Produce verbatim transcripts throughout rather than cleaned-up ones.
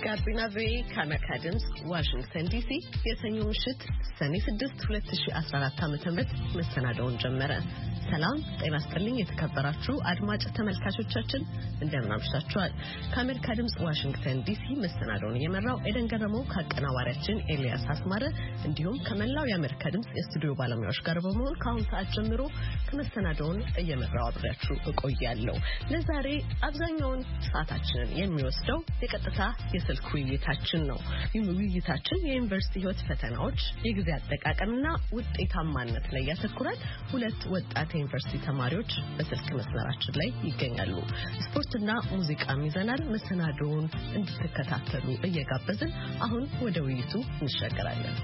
ጋቢና ቪኦኤ ከአሜሪካ ድምፅ ዋሽንግተን ዲሲ የሰኞ ምሽት ሰኔ ስድስት ሁለት ሺህ አስራ አራት ዓ.ም መሰናዶውን ጀመረ። ሰላም ጤና ይስጥልኝ የተከበራችሁ አድማጭ ተመልካቾቻችን እንደምን አምሽታችኋል? ከአሜሪካ ድምፅ ዋሽንግተን ዲሲ መሰናዶውን እየመራው ኤደን ገረመው ከአቀናባሪያችን ኤልያስ አስማረ እንዲሁም ከመላው የአሜሪካ ድምፅ የስቱዲዮ ባለሙያዎች ጋር በመሆን ከአሁን ሰዓት ጀምሮ ከመሰናዶውን እየመራው አብሬያችሁ እቆያለሁ። ለዛሬ አብዛኛውን ሰዓታችንን የሚወስደው የቀጥታ የስልክ ውይይታችን ነው። ይህ ውይይታችን የዩኒቨርሲቲ ህይወት ፈተናዎች፣ የጊዜ አጠቃቀምና ውጤታማነት ላይ ያተኩራል። ሁለት ወጣት የዩኒቨርሲቲ ተማሪዎች በስልክ መስመራችን ላይ ይገኛሉ። ስፖርትና ሙዚቃም ይዘናል። መሰናዶውን እንድትከታተሉ እየጋበዝን አሁን ወደ ውይይቱ እንሻገራለን።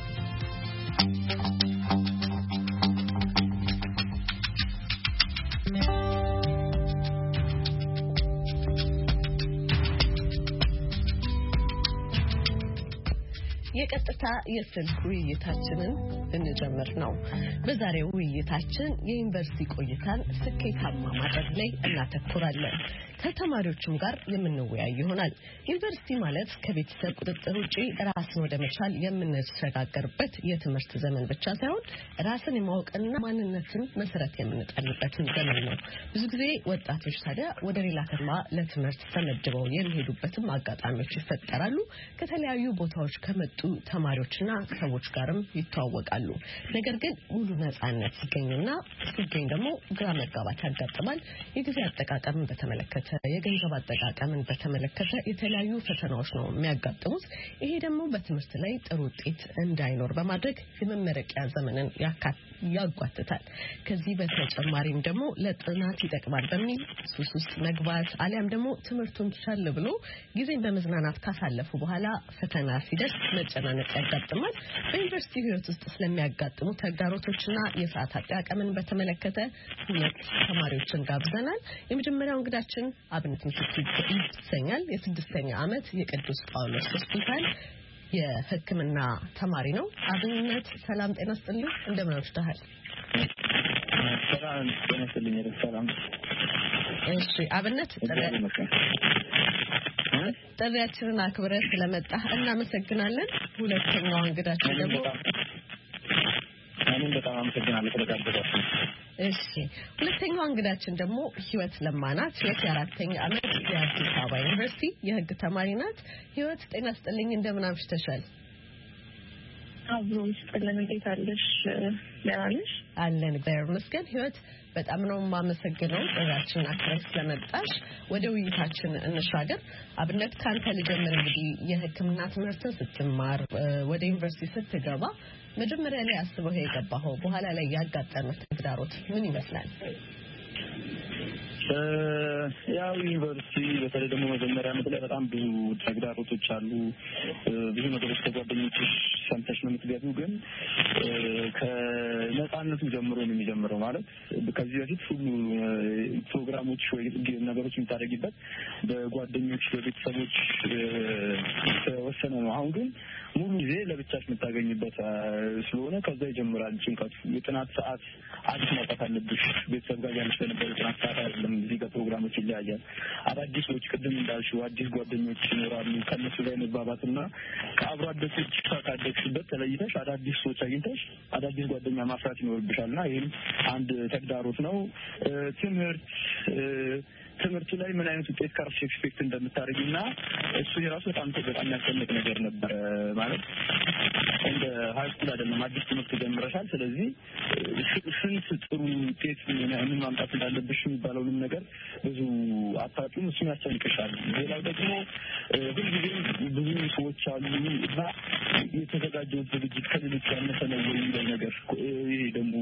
የቀጥታ የስልክ ውይይታችንን እንጀምር ነው። በዛሬው ውይይታችን የዩኒቨርሲቲ ቆይታን ስኬታማ ማድረግ ላይ እናተኩራለን። ከተማሪዎችም ጋር የምንወያይ ይሆናል። ዩኒቨርሲቲ ማለት ከቤተሰብ ቁጥጥር ውጪ ራስን ወደ መቻል የምንሸጋገርበት የትምህርት ዘመን ብቻ ሳይሆን ራስን የማወቅና ማንነትን መሰረት የምንጠልበት ዘመን ነው። ብዙ ጊዜ ወጣቶች ታዲያ ወደ ሌላ ከተማ ለትምህርት ተመድበው የሚሄዱበትም አጋጣሚዎች ይፈጠራሉ። ከተለያዩ ቦታዎች ከመጡ ተማሪዎችና ሰዎች ጋርም ይተዋወቃሉ። ነገር ግን ሙሉ ነፃነት ሲገኝና ሲገኝ ደግሞ ግራ መጋባት ያጋጥማል። የጊዜ አጠቃቀምን በተመለከተ የገንዘብ አጠቃቀምን በተመለከተ የተለያዩ ፈተናዎች ነው የሚያጋጥሙት። ይሄ ደግሞ በትምህርት ላይ ጥሩ ውጤት እንዳይኖር በማድረግ የመመረቂያ ዘመንን ያጓትታል። ከዚህ በተጨማሪም ደግሞ ለጥናት ይጠቅማል በሚል ሱስ ውስጥ መግባት አሊያም ደግሞ ትምህርቱን ቻል ብሎ ጊዜን በመዝናናት ካሳለፉ በኋላ ፈተና ሲደርስ መጨናነቅ ያጋጥማል። በዩኒቨርሲቲ ህይወት ውስጥ ስለሚያጋጥሙ ተግዳሮቶችና የሰዓት አጠቃቀምን በተመለከተ ሁለት ተማሪዎችን ጋብዘናል። የመጀመሪያው እንግዳችን አብነት ምትኩ ይሰኛል። የስድስተኛ ዓመት የቅዱስ ጳውሎስ ሆስፒታል የሕክምና ተማሪ ነው። አብነት ሰላም ጤና ይስጥልኝ፣ እንደምን አምሽተሃል? ሰላም ጤና ይስጥልኝ። ሰላም። እሺ አብነት ጥሪያችንን አክብረህ ስለመጣህ እናመሰግናለን። ሁለተኛው እንግዳችን ደግሞ እኔም በጣም አመሰግናለሁ ስለጋበዛችሁ። እሺ ሁለተኛው እንግዳችን ደግሞ ህይወት ለማናት። ህይወት የአራተኛ ዓመት የአዲስ አበባ ዩኒቨርሲቲ የህግ ተማሪ ናት። ህይወት ጤና ይስጥልኝ፣ እንደምን አምሽተሻል? አብሮ ይስጥልን። እንዴት አለሽ? ደህና ነሽ? አለን እግዚአብሔር ይመስገን። ህይወት በጣም ነው የማመሰግነው ጥሪያችንን አክብረሽ ስለመጣሽ። ወደ ውይይታችን እንሻገር። አብነት ካንተ ልጀምር። እንግዲህ የህክምና ትምህርትን ስትማር ወደ ዩኒቨርሲቲ ስትገባ መጀመሪያ ላይ አስበው የገባኸው በኋላ ላይ ያጋጠመህ ተግዳሮት ምን ይመስላል? ያው ዩኒቨርሲቲ በተለይ ደግሞ መጀመሪያ ዓመት ላይ በጣም ብዙ ተግዳሮቶች አሉ። ብዙ ነገሮች ከጓደኞችሽ ሰምተሽ ነው የምትገቢው። ግን ከነፃነቱ ጀምሮ ነው የሚጀምረው። ማለት ከዚህ በፊት ሁሉ ፕሮግራሞች ወይ ነገሮች የምታደርጊበት በጓደኞች በቤተሰቦች ተወሰነ ነው። አሁን ግን ሙሉ ጊዜ ለብቻሽ የምታገኝበት ስለሆነ ከዛ ይጀምራል ጭንቀቱ። የጥናት ሰዓት አዲስ ማውጣት አለብሽ። ቤተሰብ ጋር ያለሽ በነበረው ጥናት ሰዓት አይደለም። እዚህ ጋር ፕሮግራሞች ይለያያል። አዳዲስ ሰዎች ቅድም እንዳልሽው አዲስ ጓደኞች ይኖራሉ። ከነሱ ጋር መግባባትና ከአብሮ አደጎች ካደግሽበት ተለይተሽ አዳዲስ ሰዎች አግኝተሽ አዳዲስ ጓደኛ ማፍራት ይኖርብሻልና ይህም አንድ ተግዳሮት ነው። ትምህርት ትምህርቱ ላይ ምን አይነት ውጤት ካርሽ ኤክስፔክት እንደምታደርጊና እሱ የራሱ በጣም በጣም ያስጨንቅ ነገር ነበር። ማለት እንደ ሃይስኩል አይደለም፣ አዲስ ትምህርት ጀምረሻል። ስለዚህ ስንት ጥሩ ውጤት ምን ማምጣት እንዳለብሽ የሚባለውንም ነገር ብዙ አታውቂም። እሱን ያስጨንቅሻል። ሌላው ደግሞ ሁልጊዜ ብዙ ሰዎች አሉ እና የተዘጋጀው ዝግጅት ከሌሎች ያነሰ ነው የሚለው ነገር። ይሄ ደግሞ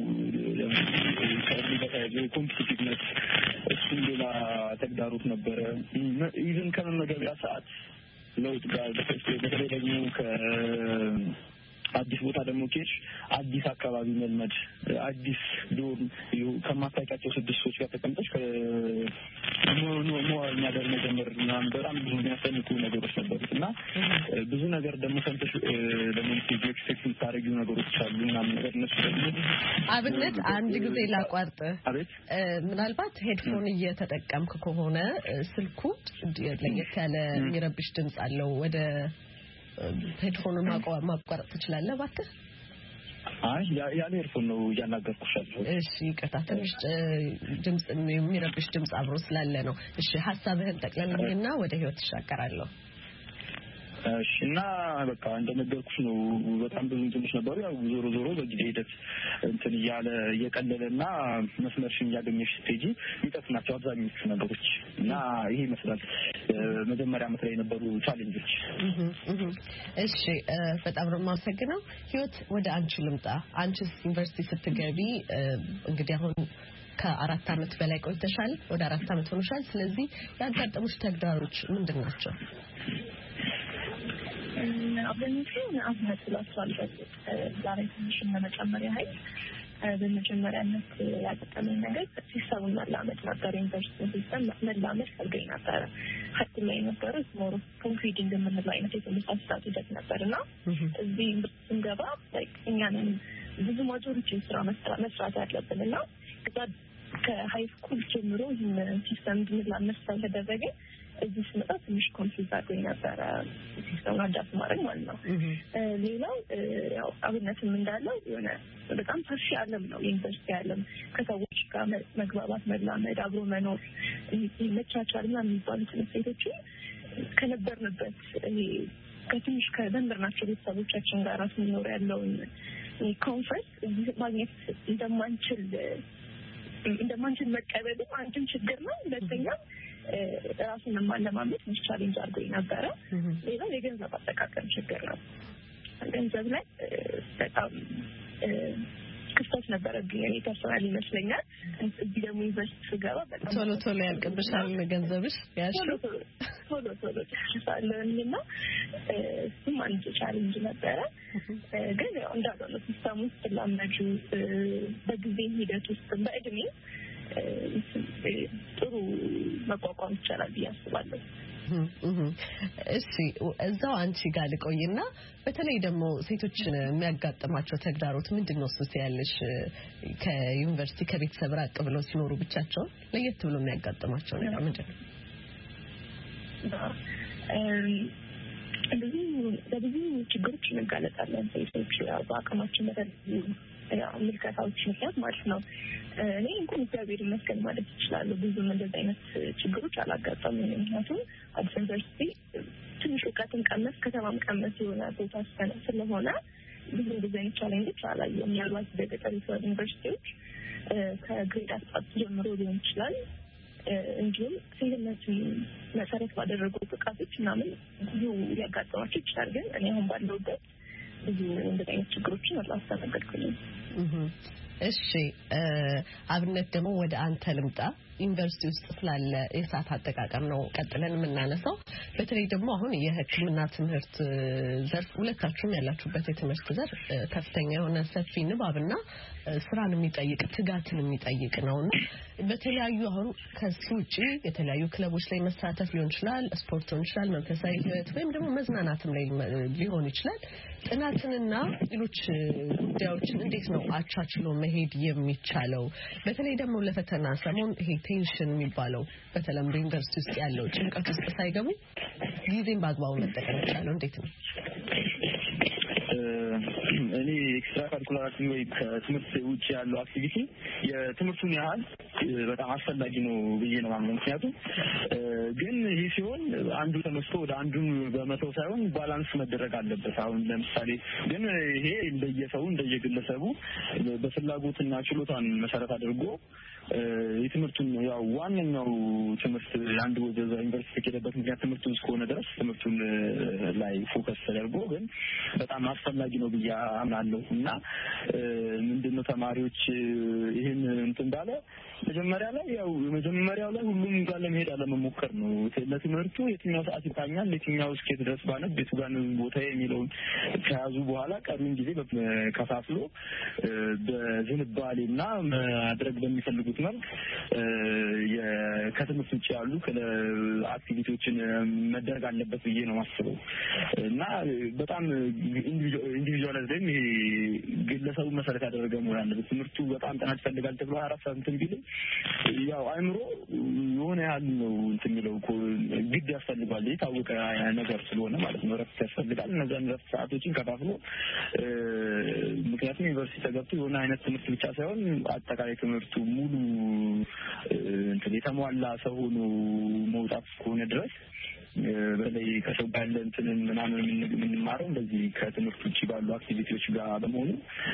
ኮምፒቲቲቭነስ እሱም ሌላ ተግዳሮት ነበረ። ኢቭን ከመመገቢያ ሰዓት ለውጥ ጋር በተለይ ደግሞ ከ አዲስ ቦታ ደግሞ ኬሽ አዲስ አካባቢ መልመድ አዲስ ዶም ከማታውቂያቸው ስድስት ሰዎች ጋር ተቀምጠሽ ከኖ ኖ ኖ ነገር መጀመር ምናምን በጣም ብዙ የሚያስፈልጉ ነገሮች ነበሩ እና ብዙ ነገር ደግሞ ሰምተሽ ደግሞ ኤክስፔክት የምታደርጊው ነገሮች አሉ ምናምን ነገር እነሱ ደግሞ አብነት አንድ ጊዜ ላቋርጥ ምናልባት ሄድፎን እየተጠቀምክ ከሆነ ስልኩ ለየት ያለ የሚረብሽ ድምጽ አለው ወደ ሄድፎኑን ማቋረጥ ትችላለህ እባክህ? አይ ያለ ሄድፎን ነው እያናገርኩሽ ያለው። እሺ ይቅርታ ትንሽ ድምጽ የሚረብሽ ድምጽ አብሮ ስላለ ነው። እሺ ሐሳብህን ጠቅለልና ወደ ህይወት ተሻገራለሁ። እሺ እና በቃ እንደነገርኩሽ ነው በጣም ብዙ እንትኖች ነበሩ ያው ዞሮ ዞሮ በጊዜ ሂደት እንትን ያለ እየቀለለና መስመርሽን ያገኘሽ ስትሄጂ ይጠፍናቸው አብዛኞቹ ነገሮች እና ይሄ ይመስላል መጀመሪያ ዓመት ላይ የነበሩ ቻሌንጆች። እሺ በጣም ነው የማመሰግነው። ህይወት ወደ አንቺ ልምጣ። አንቺስ ዩኒቨርሲቲ ስትገቢ እንግዲህ አሁን ከአራት ዓመት በላይ ቆይተሻል ወደ አራት ዓመት ሆኖሻል። ስለዚህ ያጋጠሙሽ ተግዳሮች ምንድን ናቸው? አብዛኞቹ አዝነት ስላሷል ዛሬ ትንሽ ለመጨመር ያህል በመጀመሪያነት ያጋጠመኝ ነገር ሲስተሙን መላመድ ነበር። ዩኒቨርሲቲ ሲስተም መላመድ ፈልገኝ ነበረ። ሀት ላይ ነበረ ሞር ኮንፊዲንግ የምንለው አይነት የትምህርት አሰጣጥ ሂደት ነበርና እዚህ ስንገባ እኛንን ብዙ ማጆሪቲ ስራ መስራት ያለብን እና ከሀይ ስኩል ጀምሮ ይህን ሲስተም እንድንላመድ ስለተደረገ እዚህ ስመጣ ትንሽ ኮንፊውዝ አድርጎኝ ነበረ ሲስተሙን አዳፕት ማድረግ ማለት ነው። ሌላው ያው አብነትም እንዳለው የሆነ በጣም ሰፊ ዓለም ነው ዩኒቨርሲቲ ዓለም ከሰዎች ጋር መግባባት መላመድ አብሮ መኖር መቻቻልና የሚባሉት ሴቶች ከነበርንበት ከትንሽ ከደንበርናቸው ቤተሰቦቻችን ጋር ስንኖር ያለውን ኮንፈረንስ ማግኘት እንደማንችል እንደማንችል መቀበልም አንድም ችግር ነው። ሁለተኛም ራሱን ማለማመድ ትንሽ ቻሌንጅ አድርጎኝ ነበረ። ሌላው የገንዘብ አጠቃቀም ችግር ነው። ገንዘብ ላይ በጣም ክፍተት ነበረብኝ እኔ ፐርሰናል ይመስለኛል። እዚህ ደግሞ ዩኒቨርሲቲ ስገባ በጣም ቶሎ ቶሎ ያልቅብሻል ገንዘብሽ ያሽው ቶሎ ቶሎ ተሻሻለና እሱም አንድ ቻሌንጅ ነበረ። ግን ያው እንዳለው ሲስተም ውስጥ ላመጁ በጊዜ ሂደት ውስጥ በእድሜ ጥሩ መቋቋም ይቻላል ብዬ አስባለሁ። እሺ እዛው አንቺ ጋር ልቆይና በተለይ ደግሞ ሴቶችን የሚያጋጥማቸው ተግዳሮት ምንድነው እሱ ያለሽ ከዩኒቨርሲቲ ከቤተሰብ ራቅ ብለው ሲኖሩ ብቻቸውን ለየት ብሎ የሚያጋጥማቸው ነገር ምንድነው? ብዙ ብዙ ችግሮች እንጋለጣለን ሴቶች በአቅማችን መጠን ያው ምልከታዎች ምክንያት ማለት ነው። እኔ እንኳን እግዚአብሔር ይመስገን ማለት ይችላል ብዙም እንደዚህ አይነት ችግሮች አላጋጠሙኝም። ምክንያቱም አዲስ ዩኒቨርሲቲ ትንሽ እውቀትን ቀመስ ከተማም ቀመስ የሆነ ቦታ ስለሆነ ብዙ እንደዚህ አይነት ቻሌንጆች አላየሁም። ምናልባት በገጠር ዩኒቨርሲቲዎች ከግሬድ አስጣጥ ጀምሮ ሊሆን ይችላል እንዲሁም ሴትነትን መሰረት ባደረጉ ጥቃቶች ምናምን ብዙ ሊያጋጥማቸው ይችላል። ግን እኔ አሁን ባለሁበት ብዙ እንደዚህ አይነት ችግሮችን አላስተናገድኩኝም። እሺ አብነት ደግሞ ወደ አንተ ልምጣ። ዩኒቨርሲቲ ውስጥ ስላለ የሰዓት አጠቃቀም ነው ቀጥለን የምናነሳው። በተለይ ደግሞ አሁን የሕክምና ትምህርት ዘርፍ ሁለታችሁም ያላችሁበት የትምህርት ዘርፍ ከፍተኛ የሆነ ሰፊ ንባብና ስራን የሚጠይቅ ትጋትን የሚጠይቅ ነውና በተለያዩ አሁን ከሱ ውጪ የተለያዩ ክለቦች ላይ መሳተፍ ሊሆን ይችላል፣ ስፖርት ሊሆን ይችላል፣ መንፈሳዊ ህይወት ወይም ደግሞ መዝናናትም ላይ ሊሆን ይችላል። ጥናትንና ሌሎች ጉዳዮችን እንዴት ነው አቻችሎ መሄድ የሚቻለው? በተለይ ደግሞ ለፈተና ሰሞን ይሄ ቴንሽን የሚባለው በተለምዶ ዩኒቨርሲቲ ውስጥ ያለው ጭንቀት ውስጥ ሳይገቡ ጊዜን በአግባቡ መጠቀም ይቻላል እንዴት ነው? እኔ ኤክስትራ ካሪኩላር አክቲቪቲ ወይ ከትምህርት ውጭ ያለው አክቲቪቲ የትምህርቱን ያህል በጣም አስፈላጊ ነው ብዬ ነው ማለት። ምክንያቱም ግን ይሄ ሲሆን አንዱ ተመስቶ ወደ አንዱን በመተው ሳይሆን ባላንስ መደረግ አለበት። አሁን ለምሳሌ ግን ይሄ እንደየሰው እንደየግለሰቡ በፍላጎትና ችሎታን መሰረት አድርጎ የትምህርቱን ያው ዋነኛው ትምህርት አንድ ወደ ዩኒቨርሲቲ ከሄደበት ምክንያት ትምህርቱን እስከሆነ ድረስ ትምህርቱን ላይ ፎከስ ተደርጎ ግን በጣም አስፈላጊ ነው ብዬ አምናለሁ እና ምንድነው ተማሪዎች ይሄን እንትን ባለ መጀመሪያ ላይ ያው መጀመሪያው ላይ ሁሉም ጋር ለመሄድ አለመሞከር ነው። ለትምህርቱ የትኛው ሰዓት ይታኛል የትኛው እስከት ድረስ ባነብ ቤቱ ጋር ነው ቦታ የሚለውን ከያዙ በኋላ ቀሩን ጊዜ ከፋፍሎ በዝንባሌና ማድረግ በሚፈልጉት መልክ የከትምህርት ውጭ ያሉ አክቲቪቲዎችን መደረግ አለበት ብዬ ነው ማስበው እና በጣም ኢንዲቪጁዋላይዝ ደም ይሄ ግለሰቡ መሰረት ያደረገ መሆን አለበት። ትምህርቱ በጣም ጥናት ይፈልጋል ተብሎ አራት ሰዓት እንትን ቢል ያው አይምሮ የሆነ ያህል ነው እንትን የሚለው ግድ ያስፈልጋል የታወቀ ነገር ስለሆነ ማለት ነው። ረፍት ያስፈልጋል። እነዛን ረፍት ሰዓቶችን ከፋፍሎ ምክንያቱም ዩኒቨርሲቲ ተገብቶ የሆነ አይነት ትምህርት ብቻ ሳይሆን አጠቃላይ ትምህርቱ ሙሉ እንትን የተሟላ ሰው ሆኖ መውጣት እስከሆነ ድረስ በላይ ከሰው ጋር እንትን ምናምን የምንማረው እንደዚህ ከትምህርት ውጪ ባሉ አክቲቪቲዎች ጋር በመሆኑ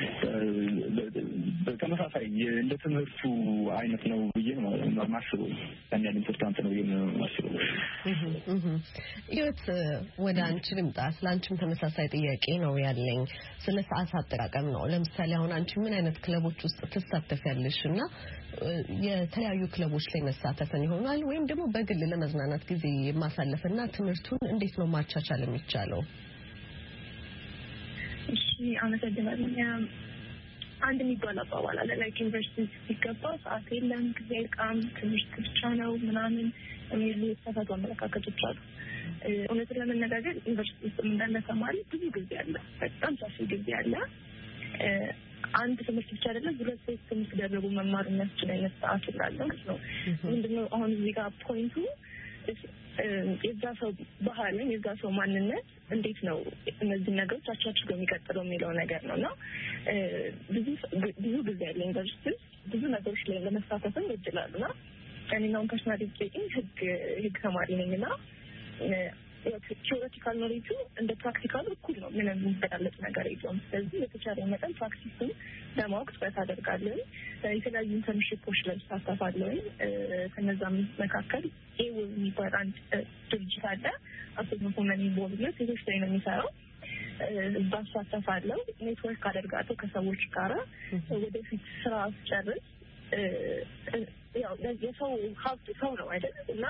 በተመሳሳይ እንደ ትምህርቱ አይነት ነው ብዬ ነው ማስበው። ያንን ኢምፖርታንት ነው ብዬ ነው ማስበው። ህይወት ወደ አንቺ ልምጣ። ስላንቺም ተመሳሳይ ጥያቄ ነው ያለኝ። ስለ ሰዓት አጠቃቀም ነው። ለምሳሌ አሁን አንቺ ምን አይነት ክለቦች ውስጥ ትሳተፊያለሽና የተለያዩ ክለቦች ላይ መሳተፍን ይሆናል ወይም ደግሞ በግል ለመዝናናት ጊዜ ማሳለፍና ትምህርቱን እንዴት ነው ማቻቻል የሚቻለው? እሺ አመሰግናለሁ። አንድ የሚባል አባባል አለ ላይክ ዩኒቨርሲቲ ሲገባ ሰዓት የለም ጊዜ ቃም ትምህርት ብቻ ነው ምናምን የሚሉ የተሳሳቱ አመለካከቶች አሉ። እውነቱን ለመነጋገር ዩኒቨርሲቲ ውስጥ እንዳለ ተማሪ ብዙ ጊዜ አለ፣ በጣም ሰፊ ጊዜ አለ። አንድ ትምህርት ብቻ አይደለም ሁለት ሶስት ትምህርት ደርቦ መማር የሚያስችል አይነት ሰዓት ይላል ነው። ምንድነው አሁን እዚህ ጋር ፖይንቱ የዛ ሰው ባህል የዛ ሰው ማንነት እንዴት ነው እነዚህ ነገሮች አቻችሎ የሚቀጥለው የሚለው ነገር ነውና ብዙ ብዙ ጊዜ ያለ ዩኒቨርሲቲ ብዙ ነገሮች ላይ ለመሳተፍም ይችላልና እኔናው ፐርሰናሊ ስፒኪንግ ህግ ህግ ተማሪ ነኝና ቲዮሬቲካል ኖሌጁ እንደ ፕራክቲካል እኩል ነው። ምንም የሚበላለጥ ነገር የለውም። ስለዚህ በተቻለ መጠን ፕራክቲስን ለማወቅ ጥረት አደርጋለሁ። የተለያዩ ኢንተርንሺፖች ላይ እሳተፋለሁ። ከነዛም መካከል ኤው የሚባል አንድ ድርጅት አለ። አሶሲዬሽን ፎር ኢንቮልቭመንት ሴቶች ላይ ነው የሚሰራው። እዛ እሳተፋለሁ። ኔትወርክ አደርጋለሁ ከሰዎች ጋር ወደፊት ስራ አስጨርስ ያው የሰው ሀብት ሰው ነው አይደል? እና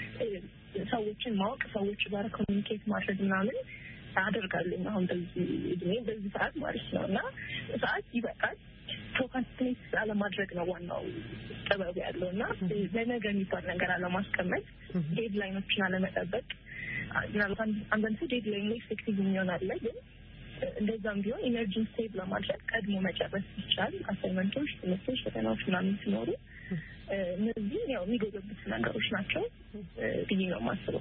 ሰዎችን ማወቅ ሰዎች ጋር ኮሚኒኬት ማድረግ ምናምን አደርጋለሁ። አሁን በዚህ እድሜ በዚህ ሰዓት ማለት ነው እና ሰዓት ይበቃል። ፕሮካስቲኔት አለማድረግ ነው ዋናው ጥበብ ያለው እና ለነገ የሚባል ነገር አለማስቀመጥ፣ ዴድላይኖችን አለመጠበቅ። ምናልባት አንዳንድ ሰው ዴድላይን ላይ ኤፌክቲቭ የሚሆን አለ፣ ግን እንደዛም ቢሆን ኢነርጂን ሴቭ ለማድረግ ቀድሞ መጨረስ ይቻላል። አሳይመንቶች፣ ትምህርቶች፣ ፈተናዎች ምናምን ሲኖሩ እነዚህ ያው የሚጎደሉት ነገሮች ናቸው ብዬ ነው የማስበው።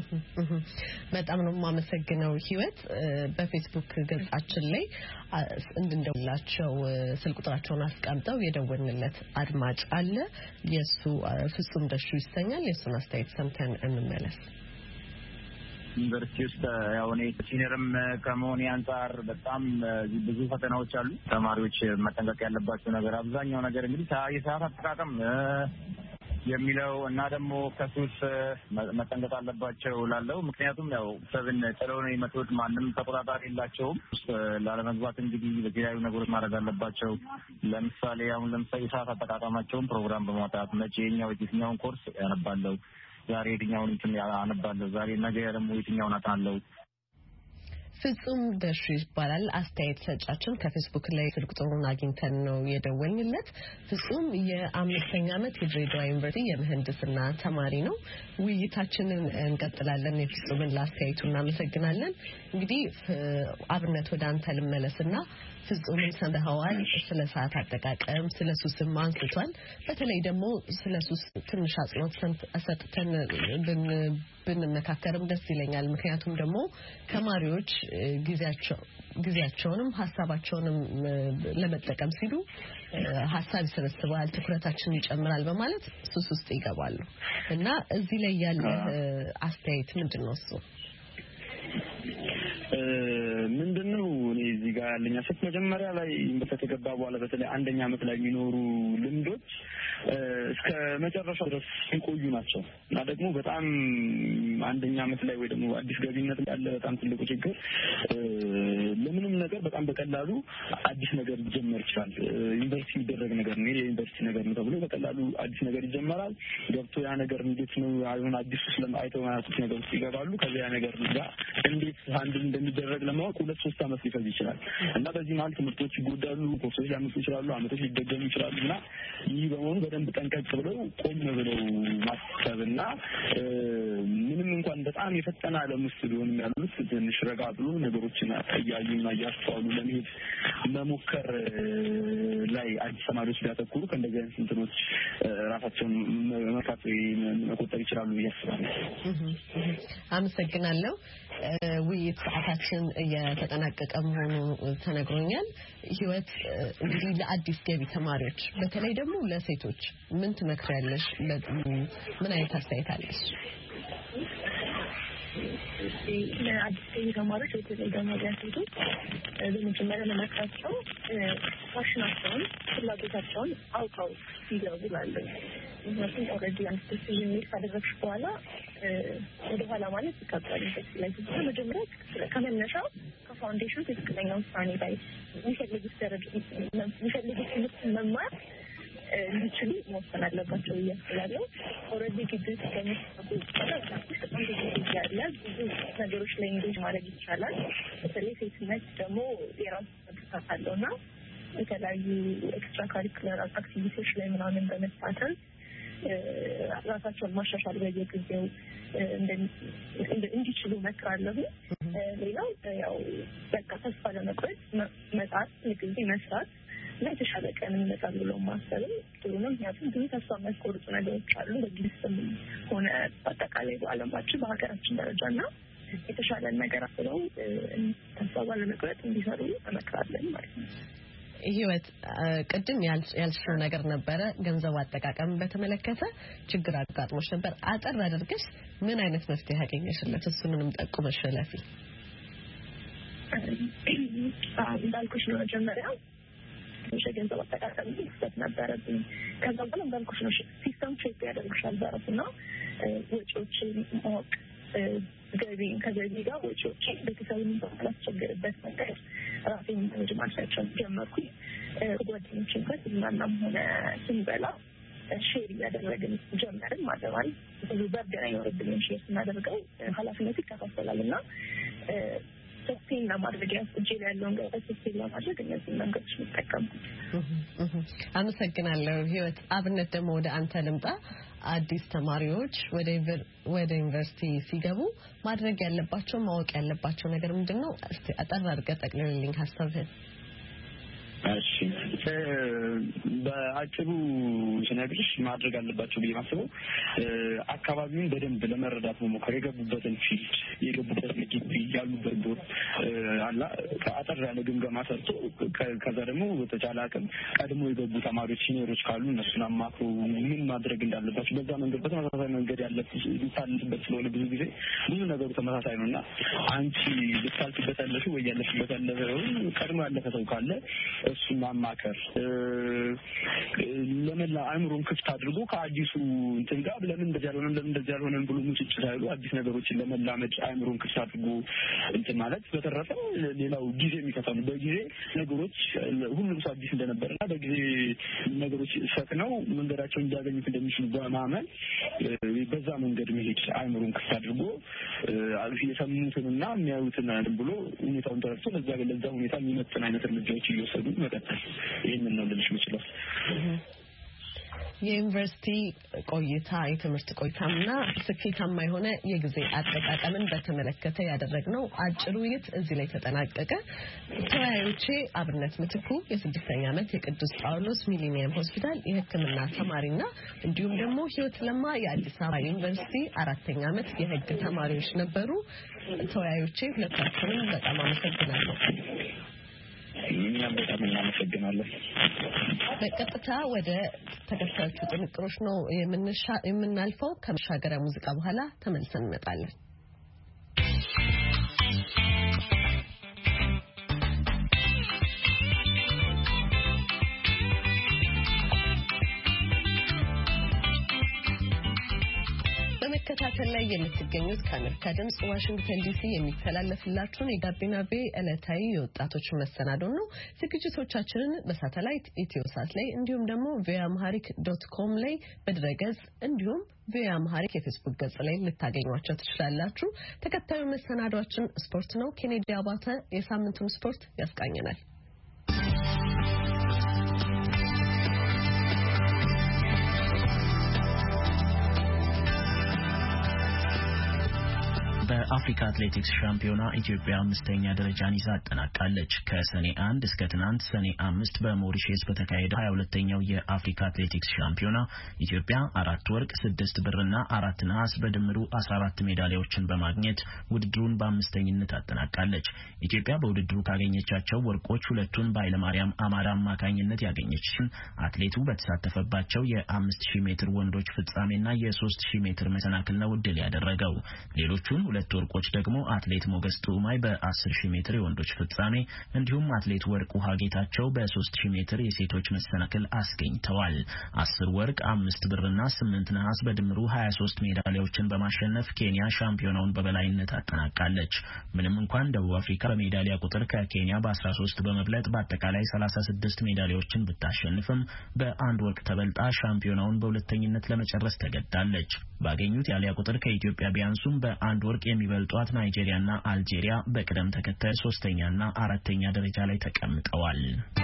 በጣም ነው የማመሰግነው ህይወት። በፌስቡክ ገጻችን ላይ እንድንደውላቸው ስልክ ቁጥራቸውን አስቀምጠው የደወልንለት አድማጭ አለ። የሱ ፍጹም ደሹ ይሰኛል። የሱን አስተያየት ሰምተን እንመለስ። ዩኒቨርሲቲ ውስጥ ያው እኔ ሲኒየርም ከመሆኔ አንፃር በጣም ብዙ ፈተናዎች አሉ። ተማሪዎች መጠንቀቅ ያለባቸው ነገር አብዛኛው ነገር እንግዲህ የሰዓት አጠቃቀም የሚለው እና ደግሞ ከሱስ መጠንቀቅ አለባቸው ላለው ምክንያቱም ያው ሰብን ጥለው ነው የመጡት። ማንም ተቆጣጣሪ የላቸውም። ላለመግባት እንግዲህ በተለያዩ ነገሮች ማድረግ አለባቸው። ለምሳሌ አሁን ለምሳሌ የሰዓት አጠቃቀማቸውን ፕሮግራም በማውጣት መቼ የኛው የትኛውን ኮርስ ያነባለው፣ ዛሬ የትኛውን እንትን አነባለሁ፣ ዛሬ ነገ ደግሞ የትኛውን አጣናለሁ። ፍጹም ደሹ ይባላል አስተያየት ሰጫችን። ከፌስቡክ ላይ ስልክ ቁጥሩን አግኝተን ነው የደወልንለት። ፍጹም የአምስተኛ ዓመት የድሬዳዋ ዩኒቨርሲቲ የምህንድስና ተማሪ ነው። ውይይታችንን እንቀጥላለን። የፍጹምን ለአስተያየቱ እናመሰግናለን። እንግዲህ አብነት ወደ አንተ ልመለስና ፍጹምን ሰምተኸዋል። ስለ ሰዓት አጠቃቀም ስለ ሱስም አንስቷል። በተለይ ደግሞ ስለ ሱስ ትንሽ አጽንኦት ሰጥተን ብንመካከርም ደስ ይለኛል። ምክንያቱም ደግሞ ተማሪዎች ጊዜያቸው ጊዜያቸውንም ሀሳባቸውንም ለመጠቀም ሲሉ ሀሳብ ይሰበስባል፣ ትኩረታችን ይጨምራል በማለት ሱስ ውስጥ ይገባሉ እና እዚህ ላይ ያለ አስተያየት ምንድነው? እሱ ምንድነው እኔ እዚህ ጋር ያለኛ ሰት መጀመሪያ ላይ በተገባ በኋላ በተለይ አንደኛ አመት ላይ የሚኖሩ ልምዶች እስከ መጨረሻው ድረስ ሲቆዩ ናቸው እና ደግሞ በጣም አንደኛ አመት ላይ ወይ ደግሞ አዲስ ገቢነት ያለ በጣም ትልቁ ችግር ለምንም ነገር በጣም በቀላሉ አዲስ ነገር ሊጀመር ይችላል። ዩኒቨርሲቲ የሚደረግ ነገር ነው የዩኒቨርሲቲ ነገር ነው ተብሎ በቀላሉ አዲስ ነገር ይጀመራል። ገብቶ ያ ነገር እንዴት ነው አይሆን አዲስ ስለማይተው ማለት ነገር ውስጥ ይገባሉ። ከዚያ ነገር ጋር እንዴት ሃንድል እንደሚደረግ ለማወቅ ሁለት ሶስት አመት ሊፈጅ ይችላል እና በዚህ ማለት ትምህርቶች ይጎዳሉ፣ ኮርሶች ሊያመጡ ይችላሉ፣ አመቶች ሊደገሙ ይችላሉ እና ይህ በመሆኑ በደንብ ጠንቀቅ ብለው ቆም ብለው ማሰብና ምንም እንኳን በጣም የፈጠነ ዓለም ውስጥ ቢሆንም ያሉት ትንሽ ረጋ ብሎ ነገሮችን እያዩና እያስተዋሉ ለመሄድ መሞከር ላይ አዲስ ተማሪዎች ቢያተኩሩ ከእንደዚህ አይነት እንትኖች ራሳቸውን መካት መቆጠብ ይችላሉ ብዬ አስባለሁ። አመሰግናለሁ። ውይይት ሰዓታችን እየተጠናቀቀ መሆኑ ተነግሮኛል። ህይወት እንግዲህ ለአዲስ ገቢ ተማሪዎች በተለይ ደግሞ ለሴቶች ምን ትመክሪያለሽ? ምን አይነት አስተያየት አለሽ? ለአዲስ ገቢ ተማሪዎች በተለይ ደግሞ ለሴቶች በመጀመሪያ ለመክራቸው ፋሽናቸውን፣ ፍላጎታቸውን አውቀው ሲገቡ ላለሁ ምክንያቱም ኦልሬዲ አንድ ዲሲዥን ካደረግሽ በኋላ ወደኋላ ማለት ይከብዳል። ላይ መጀመሪያ ከመነሻው ከፋውንዴሽኑ ትክክለኛ ውሳኔ ላይ የሚፈልጉት ደረጃ የሚፈልጉት ትምህርት መማር እንዲችሉ መወሰን አለባቸው እያስላለሁ። ኦልሬዲ ግቢ ከሚሰጡ በጣም ብዙ ጊዜ ያለ ብዙ ነገሮች ላይ እንጌጅ ማድረግ ይቻላል። በተለይ ሴትነት ደግሞ የራሱ ተሳት አለው እና የተለያዩ ኤክስትራ ካሪኩለር አክቲቪቲዎች ላይ ምናምን በመሳተፍ ራሳቸውን ማሻሻል በየጊዜው እንዲችሉ መክራለሁ። ሌላው ያው በቃ ተስፋ ለመቁረጥ መጣር፣ ጊዜ መስራት እና የተሻለ ቀን ይመጣል ብሎ ማሰብ ጥሩ ነው። ምክንያቱም ብዙ ተስፋ የሚያስቆርጡ ነገሮች አሉ በግልጽም ሆነ በአጠቃላይ በዓለማችን በሀገራችን ደረጃ እና የተሻለ ነገር አስበው ተስፋ ባለመቁረጥ እንዲሰሩ እመክራለሁ ማለት ነው። ህይወት ቅድም ያልሽው ነገር ነበረ፣ ገንዘብ አጠቃቀም በተመለከተ ችግር አጋጥሞሽ ነበር። አጠር አድርገሽ ምን አይነት መፍትሄ ያገኘሽለት እሱንም ጠቁመሽ ለፊ? እንዳልኩሽ ነው መጀመሪያ ገንዘብ አጠቃቀም ስህተት ነበረብኝ። ከዛ በኋላ እንዳልኩሽ ነው ሲስተም ቼክ ያደርግሻል በራሱና ወጪዎችን ማወቅ ገቢ ከገቢ ጋር ወጪዎች ቤተሰብን ባላስቸግርበት መንገድ ራሴን ማኔጅ ማድረግ ጀመርኩኝ። ጓደኞቼን ጋር ስናናም ሆነ ስንበላ ሼር እያደረግን ጀመርን ማለት ነው። ብዙ በርደን አይኖርብንም ሼር ስናደርገው ኃላፊነት ይከፋፈላል እና ሶስቴን ለማድረግ እጄ ላይ ያለውን ገንዘብ ሶስቴን ለማድረግ እነዚህን መንገዶች እንጠቀምኩት። አመሰግናለሁ ህይወት። አብነት ደግሞ ወደ አንተ ልምጣ። አዲስ ተማሪዎች ወደ ወደ ዩኒቨርሲቲ ሲገቡ ማድረግ ያለባቸው ማወቅ ያለባቸው ነገር ምንድነው? እስቲ አጠር አድርገህ ጠቅልልልኝ ሀሳብህን። እሺ በአጭሩ ስነግርሽ ማድረግ አለባቸው ብዬ ማስበው አካባቢውን በደንብ ለመረዳት መሞከር፣ የገቡበትን ፊልድ፣ የገቡበትን ግቢ፣ ያሉበት ቦታ አላ ከአጠር ያለ ግምገማ ሰርቶ ከዛ ደግሞ በተቻለ አቅም ቀድሞ የገቡ ተማሪዎች ሲኒየሮች ካሉ እነሱን አማክሮ ምን ማድረግ እንዳለባቸው በዛ መንገድ በተመሳሳይ መንገድ ያለበት ይታልበት ስለሆነ ብዙ ጊዜ ብዙ ነገሩ ተመሳሳይ ነውና አንቺ ልታልፍበት ያለሽ ወይ ያለሽበት ያለው ቀድሞ ያለፈ ሰው ካለ እሱን ማማከር ለመላ አእምሮን ክፍት አድርጎ ከአዲሱ እንትን ጋር ለምን እንደዚህ ያልሆነም ለምን እንደዚህ ያልሆነም ብሎ ሙጭጭ ሳይሉ አዲስ ነገሮችን ለመላመድ አእምሮን ክፍት አድርጎ እንትን ማለት። በተረፈ ሌላው ጊዜ የሚፈታው በጊዜ ነገሮች ሁሉም ሰው አዲስ እንደነበርና በጊዜ ነገሮች ሰክነው መንገዳቸውን እንዲያገኙት እንደሚችሉ በማመን በዛ መንገድ መሄድ አእምሮን ክፍት አድርጎ የሰሙትንና የሚያዩትን ብሎ ሁኔታውን ተረድቶ ለዛ ለዛ ሁኔታ የሚመጥን አይነት እርምጃዎች እየወሰዱ መቀጠል። ይህንን ነው ልልሽ የምችለው። የዩኒቨርሲቲ ቆይታ የትምህርት ቆይታና ስኬታማ የሆነ የጊዜ አጠቃቀምን በተመለከተ ያደረግነው አጭር ውይይት እዚህ ላይ ተጠናቀቀ። ተወያዮቼ አብነት ምትኩ የስድስተኛ ዓመት የቅዱስ ጳውሎስ ሚሊኒየም ሆስፒታል የሕክምና ተማሪና እንዲሁም ደግሞ ህይወት ለማ የአዲስ አበባ ዩኒቨርሲቲ አራተኛ ዓመት የህግ ተማሪዎች ነበሩ። ተወያዮቼ ሁለታችሁንም በጣም አመሰግናለሁ። እኛም በጣም እናመሰግናለን። በቀጥታ ወደ ተከታዮቹ ጥንቅሮች ነው የምናልፈው። ከመሻገሪያ ሙዚቃ በኋላ ተመልሰን እንመጣለን። ላይ የምትገኙት ከአሜሪካ ድምጽ ዋሽንግተን ዲሲ የሚተላለፍላችሁን የጋቢና ቤ ዕለታዊ የወጣቶች መሰናዶ ነው። ዝግጅቶቻችንን በሳተላይት ኢትዮሳት ላይ እንዲሁም ደግሞ ቪኦኤ አምሃሪክ ዶት ኮም ላይ በድረገጽ እንዲሁም ቪኦኤ አምሃሪክ የፌስቡክ ገጽ ላይ ልታገኟቸው ትችላላችሁ። ተከታዩ መሰናዷችን ስፖርት ነው። ኬኔዲ አባተ የሳምንቱን ስፖርት ያስቃኘናል። በአፍሪካ አትሌቲክስ ሻምፒዮና ኢትዮጵያ አምስተኛ ደረጃን ይዛ አጠናቃለች። ከሰኔ አንድ እስከ ትናንት ሰኔ አምስት በሞሪሼስ በተካሄደው ሀያ ሁለተኛው የአፍሪካ አትሌቲክስ ሻምፒዮና ኢትዮጵያ አራት ወርቅ፣ ስድስት ብርና አራት ነሐስ በድምሩ አስራ አራት ሜዳሊያዎችን በማግኘት ውድድሩን በአምስተኝነት አጠናቃለች። ኢትዮጵያ በውድድሩ ካገኘቻቸው ወርቆች ሁለቱን በኃይለማርያም አማራ አማካኝነት ያገኘች ሲሆን አትሌቱ በተሳተፈባቸው የአምስት ሺህ ሜትር ወንዶች ፍጻሜና የሶስት ሺህ ሜትር መሰናክል ነው ድል ያደረገው። ሌሎቹን ሁለት ወርቆች ደግሞ አትሌት ሞገስ ጡማይ በአስር ሺህ ሜትር የወንዶች ፍጻሜ እንዲሁም አትሌት ወርቁ ሀጌታቸው በሶስት ሺህ ሜትር የሴቶች መሰናክል አስገኝተዋል። አስር ወርቅ፣ አምስት ብርና ስምንት ነሐስ በድምሩ ሀያ ሶስት ሜዳሊያዎችን በማሸነፍ ኬንያ ሻምፒዮናውን በበላይነት አጠናቃለች። ምንም እንኳን ደቡብ አፍሪካ በሜዳሊያ ቁጥር ከኬንያ በአስራ ሶስት በመብለጥ በአጠቃላይ ሰላሳ ስድስት ሜዳሊያዎችን ብታሸንፍም በአንድ ወርቅ ተበልጣ ሻምፒዮናውን በሁለተኝነት ለመጨረስ ተገድዳለች። ባገኙት ያለያ ቁጥር ከኢትዮጵያ ቢያንሱም በአንድ ወርቅ የሚበልጧት ናይጄሪያና አልጄሪያ በቅደም ተከተል ሶስተኛና አራተኛ ደረጃ ላይ ተቀምጠዋል።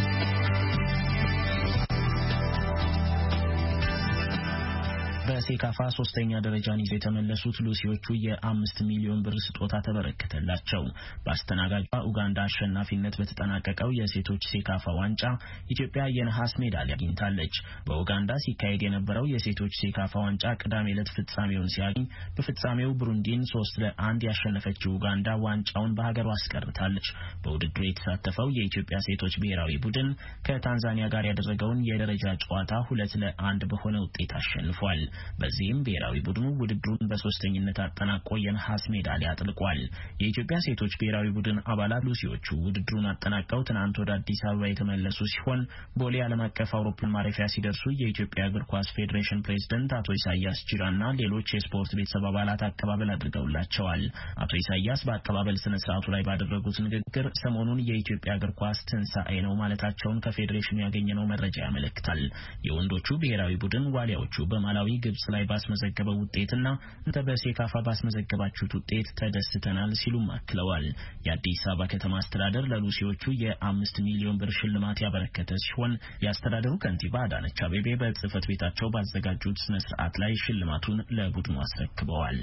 በሴካፋ ሶስተኛ ደረጃን ይዘው የተመለሱት ሉሲዎቹ የአምስት ሚሊዮን ብር ስጦታ ተበረከተላቸው። በአስተናጋጇ ኡጋንዳ አሸናፊነት በተጠናቀቀው የሴቶች ሴካፋ ዋንጫ ኢትዮጵያ የነሐስ ሜዳሊያ አግኝታለች። በኡጋንዳ ሲካሄድ የነበረው የሴቶች ሴካፋ ዋንጫ ቅዳሜ ዕለት ፍጻሜውን ሲያገኝ በፍጻሜው ብሩንዲን ሶስት ለአንድ ያሸነፈችው ኡጋንዳ ዋንጫውን በሀገሯ አስቀርታለች። በውድድሩ የተሳተፈው የኢትዮጵያ ሴቶች ብሔራዊ ቡድን ከታንዛኒያ ጋር ያደረገውን የደረጃ ጨዋታ ሁለት ለአንድ በሆነ ውጤት አሸንፏል። በዚህም ብሔራዊ ቡድኑ ውድድሩን በሶስተኝነት አጠናቆ የነሐስ ሜዳሊያ አጥልቋል። የኢትዮጵያ ሴቶች ብሔራዊ ቡድን አባላት ሉሲዎቹ ውድድሩን አጠናቀው ትናንት ወደ አዲስ አበባ የተመለሱ ሲሆን ቦሌ ዓለም አቀፍ አውሮፕላን ማረፊያ ሲደርሱ የኢትዮጵያ እግር ኳስ ፌዴሬሽን ፕሬዝዳንት አቶ ኢሳያስ ጂራና ሌሎች የስፖርት ቤተሰብ አባላት አቀባበል አድርገውላቸዋል። አቶ ኢሳያስ በአቀባበል ስነ ስርዓቱ ላይ ባደረጉት ንግግር ሰሞኑን የኢትዮጵያ እግር ኳስ ትንሳኤ ነው ማለታቸውን ከፌዴሬሽኑ ያገኘነው መረጃ ያመለክታል። የወንዶቹ ብሔራዊ ቡድን ዋሊያዎቹ በማላዊ ግብጽ ላይ ባስመዘገበው ውጤትና እንተ በሴካፋ ባስመዘገባችሁት ውጤት ተደስተናል ሲሉም አክለዋል። የአዲስ አበባ ከተማ አስተዳደር ለሉሲዎቹ የአምስት ሚሊዮን ብር ሽልማት ያበረከተ ሲሆን የአስተዳደሩ ከንቲባ አዳነች አቤቤ በጽህፈት ቤታቸው ባዘጋጁት ስነ ስርዓት ላይ ሽልማቱን ለቡድኑ አስረክበዋል።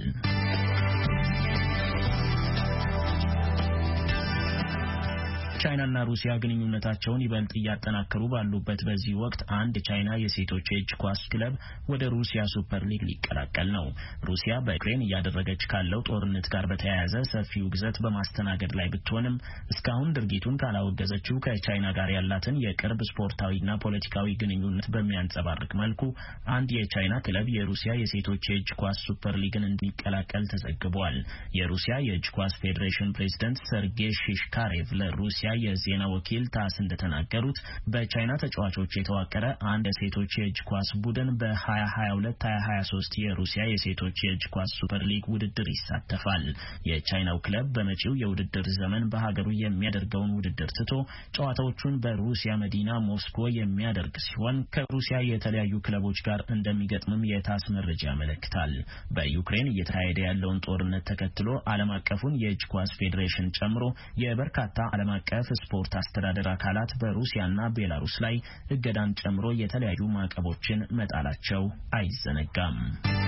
ቻይናና ሩሲያ ግንኙነታቸውን ይበልጥ እያጠናከሩ ባሉበት በዚህ ወቅት አንድ የቻይና የሴቶች የእጅ ኳስ ክለብ ወደ ሩሲያ ሱፐር ሊግ ሊቀላቀል ነው። ሩሲያ በዩክሬን እያደረገች ካለው ጦርነት ጋር በተያያዘ ሰፊ ውግዘት በማስተናገድ ላይ ብትሆንም እስካሁን ድርጊቱን ካላወገዘችው ከቻይና ጋር ያላትን የቅርብ ስፖርታዊና ፖለቲካዊ ግንኙነት በሚያንጸባርቅ መልኩ አንድ የቻይና ክለብ የሩሲያ የሴቶች የእጅ ኳስ ሱፐር ሊግን እንደሚቀላቀል ተዘግቧል። የሩሲያ የእጅ ኳስ ፌዴሬሽን ፕሬዝዳንት ሰርጌይ ሺሽካሬቭ ለሩሲያ የዜና ወኪል ታስ እንደተናገሩት በቻይና ተጫዋቾች የተዋቀረ አንድ የሴቶች የእጅ ኳስ ቡድን በ2022 2023 የሩሲያ የሴቶች የእጅ ኳስ ሱፐር ሊግ ውድድር ይሳተፋል። የቻይናው ክለብ በመጪው የውድድር ዘመን በሀገሩ የሚያደርገውን ውድድር ትቶ ጨዋታዎቹን በሩሲያ መዲና ሞስኮ የሚያደርግ ሲሆን ከሩሲያ የተለያዩ ክለቦች ጋር እንደሚገጥምም የታስ መረጃ ያመለክታል። በዩክሬን እየተካሄደ ያለውን ጦርነት ተከትሎ ዓለም አቀፉን የእጅ ኳስ ፌዴሬሽን ጨምሮ የበርካታ ዓለም አቀፍ ስፖርት አስተዳደር አካላት በሩሲያና ቤላሩስ ላይ እገዳን ጨምሮ የተለያዩ ማዕቀቦችን መጣላቸው አይዘነጋም።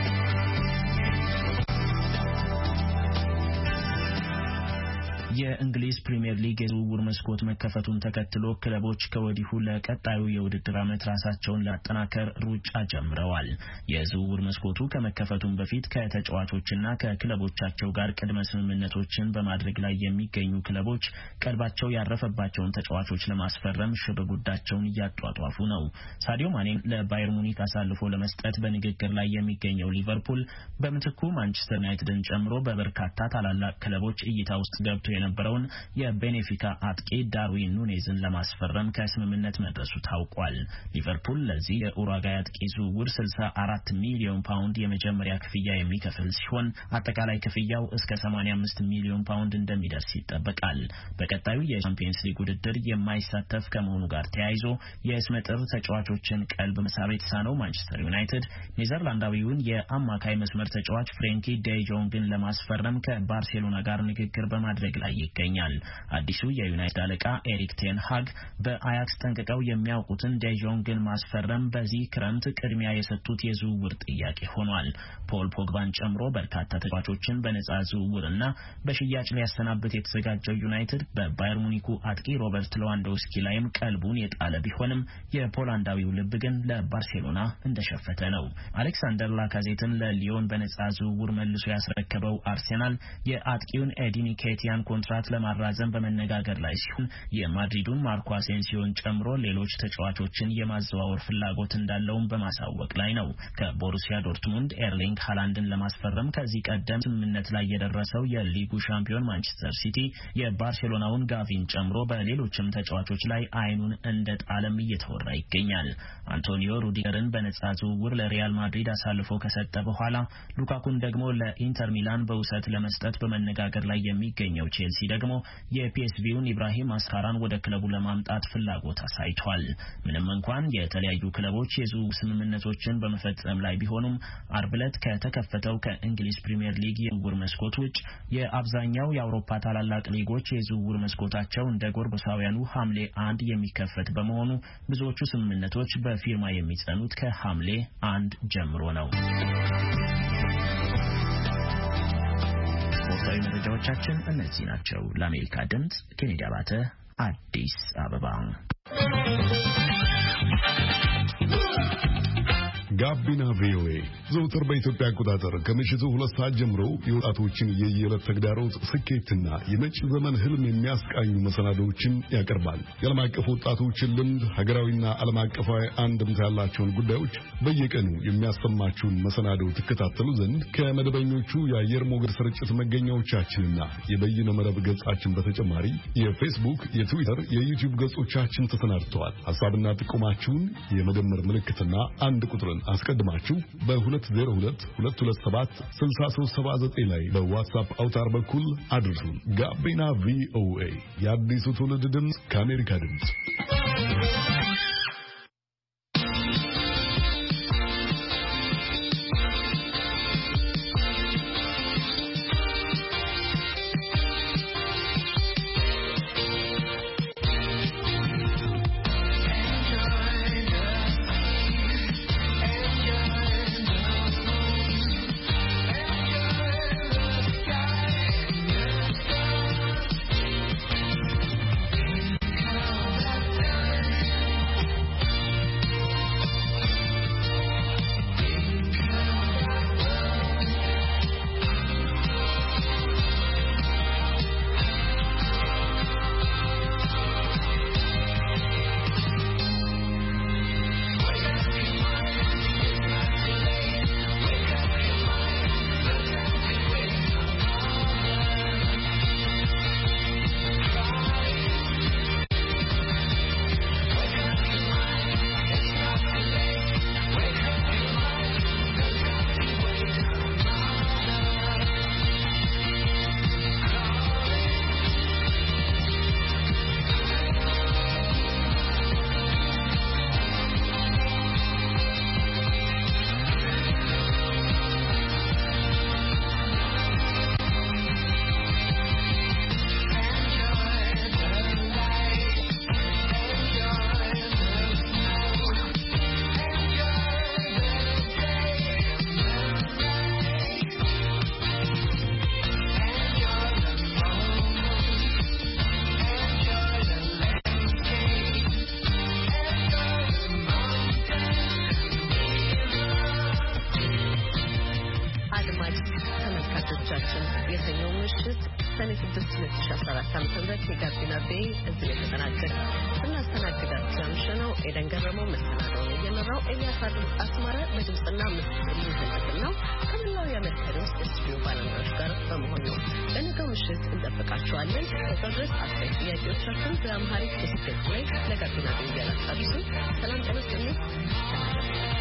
የእንግሊዝ ፕሪሚየር ሊግ የዝውውር መስኮት መከፈቱን ተከትሎ ክለቦች ከወዲሁ ለቀጣዩ የውድድር ዓመት ራሳቸውን ለማጠናከር ሩጫ ጀምረዋል። የዝውውር መስኮቱ ከመከፈቱን በፊት ከተጫዋቾችና ከክለቦቻቸው ጋር ቅድመ ስምምነቶችን በማድረግ ላይ የሚገኙ ክለቦች ቀልባቸው ያረፈባቸውን ተጫዋቾች ለማስፈረም ሽብጉዳቸውን እያጧጧፉ ነው። ሳዲዮ ማኔን ለባየር ሙኒክ አሳልፎ ለመስጠት በንግግር ላይ የሚገኘው ሊቨርፑል በምትኩ ማንቸስተር ዩናይትድን ጨምሮ በበርካታ ታላላቅ ክለቦች እይታ ውስጥ ገብቶ የነበረውን የቤኔፊካ አጥቂ ዳርዊን ኑኔዝን ለማስፈረም ከስምምነት መድረሱ ታውቋል። ሊቨርፑል ለዚህ የኡሩጓይ አጥቂ ዝውውር ስልሳ አራት ሚሊዮን ፓውንድ የመጀመሪያ ክፍያ የሚከፍል ሲሆን አጠቃላይ ክፍያው እስከ ሰማንያ አምስት ሚሊዮን ፓውንድ እንደሚደርስ ይጠበቃል። በቀጣዩ የቻምፒየንስ ሊግ ውድድር የማይሳተፍ ከመሆኑ ጋር ተያይዞ የስመጥር ተጫዋቾችን ቀልብ መሳብ የተሳነው ማንቸስተር ዩናይትድ ኔዘርላንዳዊውን የአማካይ መስመር ተጫዋች ፍሬንኪ ዴጆንግን ለማስፈረም ከባርሴሎና ጋር ንግግር በማድረግ ላይ ይገኛል። አዲሱ የዩናይትድ አለቃ ኤሪክ ቴን ሃግ በአያክስ ጠንቅቀው የሚያውቁትን ዴጆንግን ማስፈረም በዚህ ክረምት ቅድሚያ የሰጡት የዝውውር ጥያቄ ሆኗል። ፖል ፖግባን ጨምሮ በርካታ ተጫዋቾችን በነጻ ዝውውርና በሽያጭ ሊያሰናብት የተዘጋጀው ዩናይትድ በባየር ሙኒኩ አጥቂ ሮበርት ሌዋንዶውስኪ ላይም ቀልቡን የጣለ ቢሆንም የፖላንዳዊው ልብ ግን ለባርሴሎና እንደሸፈተ ነው። አሌክሳንደር ላካዜትን ለሊዮን በነጻ ዝውውር መልሶ ያስረከበው አርሴናል የአጥቂውን ኤዲኒ ኬቲያን ኮንትራት ለማራዘም በመነጋገር ላይ ሲሆን የማድሪዱን ማርኮ አሴንሲዮን ጨምሮ ሌሎች ተጫዋቾችን የማዘዋወር ፍላጎት እንዳለውም በማሳወቅ ላይ ነው። ከቦሩሲያ ዶርትሙንድ ኤርሊንግ ሃላንድን ለማስፈረም ከዚህ ቀደም ስምምነት ላይ የደረሰው የሊጉ ሻምፒዮን ማንቸስተር ሲቲ የባርሴሎናውን ጋቪን ጨምሮ በሌሎችም ተጫዋቾች ላይ አይኑን እንደ ጣለም እየተወራ ይገኛል። አንቶኒዮ ሩዲገርን በነጻ ዝውውር ለሪያል ማድሪድ አሳልፎ ከሰጠ በኋላ ሉካኩን ደግሞ ለኢንተር ሚላን በውሰት ለመስጠት በመነጋገር ላይ የሚገኘው ቼልሲ ደግሞ የፒኤስቪውን ኢብራሂም አስካራን ወደ ክለቡ ለማምጣት ፍላጎት አሳይቷል። ምንም እንኳን የተለያዩ ክለቦች የዝውውር ስምምነቶችን በመፈጸም ላይ ቢሆኑም አርብ ዕለት ከተከፈተው ከእንግሊዝ ፕሪሚየር ሊግ የዝውውር መስኮት ውጭ የአብዛኛው የአውሮፓ ታላላቅ ሊጎች የዝውውር መስኮታቸው እንደ ጎርጎሳውያኑ ሐምሌ አንድ የሚከፈት በመሆኑ ብዙዎቹ ስምምነቶች በፊርማ የሚጸኑት ከሐምሌ አንድ ጀምሮ ነው። ወቅታዊ መረጃዎቻችን እነዚህ ናቸው። ለአሜሪካ ድምጽ ኬኔዲ አባተ አዲስ አበባ። ጋቢና ቪኦኤ ዘውትር በኢትዮጵያ አቆጣጠር ከምሽቱ ሁለት ሰዓት ጀምሮ የወጣቶችን የየዕለት ተግዳሮት ስኬትና የመጪው ዘመን ህልም የሚያስቃኙ መሰናዶዎችን ያቀርባል። የዓለም አቀፍ ወጣቶችን ልምድ፣ ሀገራዊና ዓለም አቀፋዊ አንድምታ ያላቸውን ጉዳዮች በየቀኑ የሚያሰማችሁን መሰናዶ ትከታተሉ ዘንድ ከመደበኞቹ የአየር ሞገድ ስርጭት መገኛዎቻችንና የበይነ መረብ ገጻችን በተጨማሪ የፌስቡክ፣ የትዊተር፣ የዩቲዩብ ገጾቻችን ተሰናድተዋል። ሐሳብና ጥቆማችሁን የመደመር ምልክትና አንድ ቁጥርን አስቀድማችሁ በሁለት ዜሮ ሁለት ሁለት ሁለት ሰባት ስልሳ ሦስት ሰባ ዘጠኝ ላይ በዋትስአፕ አውታር በኩል አድርሱን። ጋቢና ቪኦኤ የአዲሱ ትውልድ ድምፅ ከአሜሪካ ድምፅ። ስድስት ሁለት ሺህ አስራ አራት ዓመተ ምህረት የጋቢና ቤ እዚህ ላይ ተጠናቀቀ። ስናስተናግዳችሁ ያመሸነው ኤደን ገረመው መሰናዶውን እየመራው ኤልያስ አስማረ በድምፅና ምስል ይዘናል። ከመላው የአሜሪካ ድምፅ ስቱዲዮ ባለሙያዎች ጋር በመሆን ነው። በነገው ምሽት እንጠብቃችኋለን። በድረስ አስተያየት ጥያቄዎቻችሁን በአምሃሪክ ፌስቡክ ላይ ለጋቢና ቤ ያላችሁ ሰላም ጤና ይስጥልኝ።